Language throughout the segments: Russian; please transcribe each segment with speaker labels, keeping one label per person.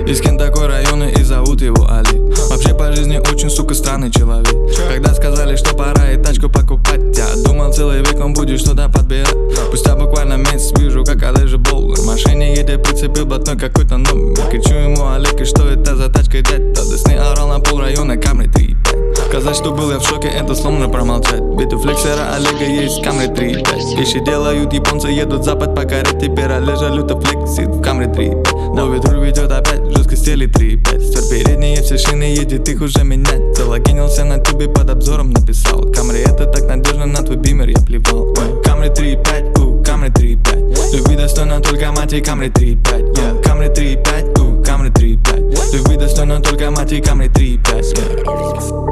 Speaker 1: Из такой района и зовут его Али. Вообще по жизни очень, сука, странный человек. Когда сказали, что пора и тачку покупать, я думал, целый век он будет что-то подбирать. Спустя буквально месяц вижу, как Олежа Болдер в машине едет, прицепил блатной какой-то номер. Кричу ему: Олег, и что это за тачка, дядь? Тогда с ней орал на пол района Camry 3.5. Сказать, что был я в шоке, это сложно промолчать. Ведь у флексера Олега есть Camry 3.5. Вещи делают японцы, едут в запад покорять. Теперь Олежа люто флексит в Camry 3.5. Ловит руль, ведет опять, жестко стелит 3.5. Стер передние все шины, едет их уже менять. Залогинился на тубе, под обзором написал: Camry это так надежно, на твой бимер я плевал. Camry 3.5, Camry 3.5. Любви достойна только мать и Camry 3.5. Camry 3.5, Camry 3.5. Любви достойна только мать и Camry 3.5.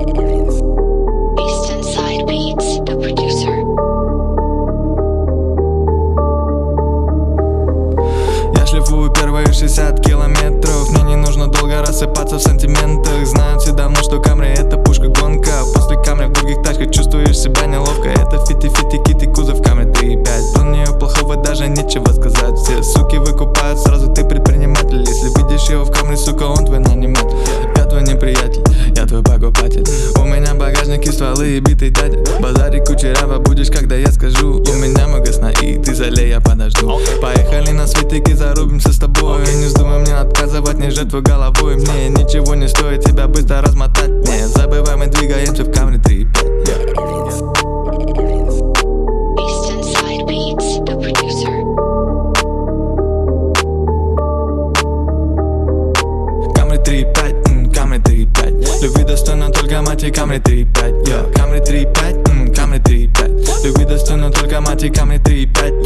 Speaker 1: Я шлифую первые 60 километров. Мне не нужно долго рассыпаться в сантиментах. Знают все давно, что Camry это пушка гонка. После Camry в других тачках чувствуешь себя неловко. Это фити-фити кит и кузов Camry 3.5. Про нее плохого даже нечего сказать. Все суки выкупают, сразу ты предприниматель. Если видишь его в Camry, сука, он твой наниматель. Я твой неприятель, я твой покупатель. У меня багажники, стволы и битый дядя. Базарик кучерява будешь, когда я скажу. У меня много сна и ты залей, я подожду. Поехали на светики, зарубимся с тобой. Не вздумай мне отказывать, не жертвуй головой. Мне ничего не стоит тебя быстро размотать. Не забывай, мы двигаемся в Camry 3.5. Camry 3.5, Camry 3.5. Любви достойна только мать и Camry 3.5. Camry 3.5, Camry 3.5. Любви достойна только мать и Camry 3.5.